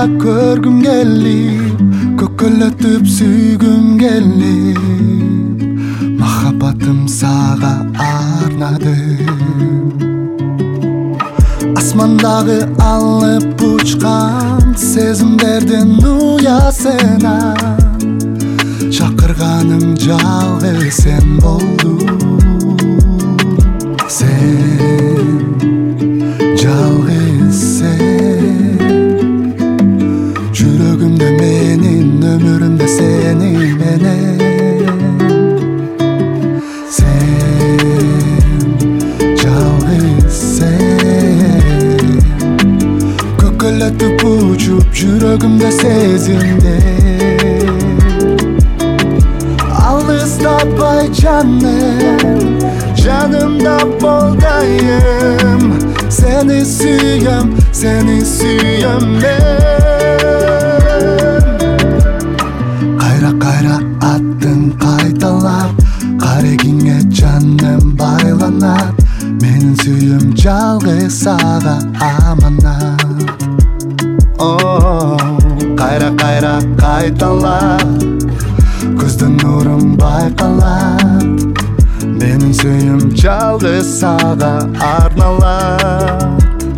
көргүм келип, көкөлөтүп сүйгүм келип, махаббатым сага арнадым. Асмандагы алып учкан сезимдердин уясына чакырганым жалгыз сен болдуң. Сен, жалгыз сен, жүрөгүмдө менин, өмүрүмдө сени менен. Сен, жалгыз сен, көкөлөтүп учуп жүрөгүмдө сезимдер. Алыстабай жаным, жанымда бол дайым, сени сүйөм мен. Кайра аттың кайталап, карегиңе жаным байланат, менин сүйүм жалгыз сага аманат. Кайра кайталап, көздөн нурум байкалат, менин сүйүм жалгыз сага арналат.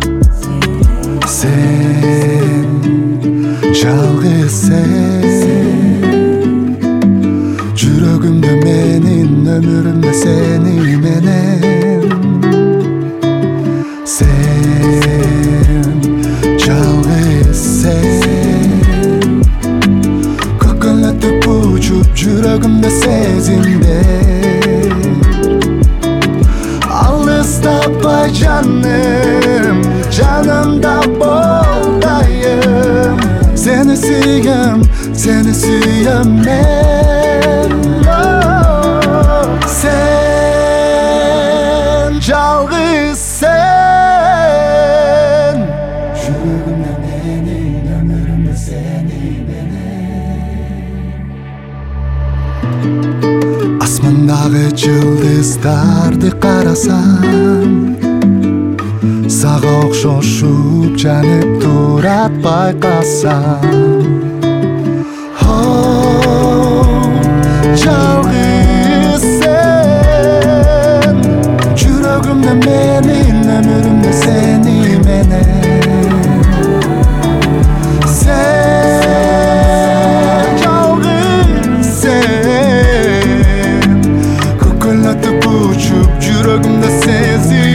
Сен, жалгыз сен, жүрөгүмдө менин, өмүрүмдө сени менен. Сен, жалгыз сен, көкөлөтүп учуп жүрөгүмдө сезимдер. Алыстабай жаным, жанымда бол дайым, сени сүйөм мен. Сен, жалгыз сен, жүрөгүмдө менин, өмүрүмдө сени менен. Асмандагы жылдыздарды карасам, сага окшошуп жанып турат байкасам. Жалгыз сен, жүрөгүмдө менин, өмүрүмдө сени менен. Сен, жалгыз сен, көкөлөтүп учуп жүрөгүмдө сезим.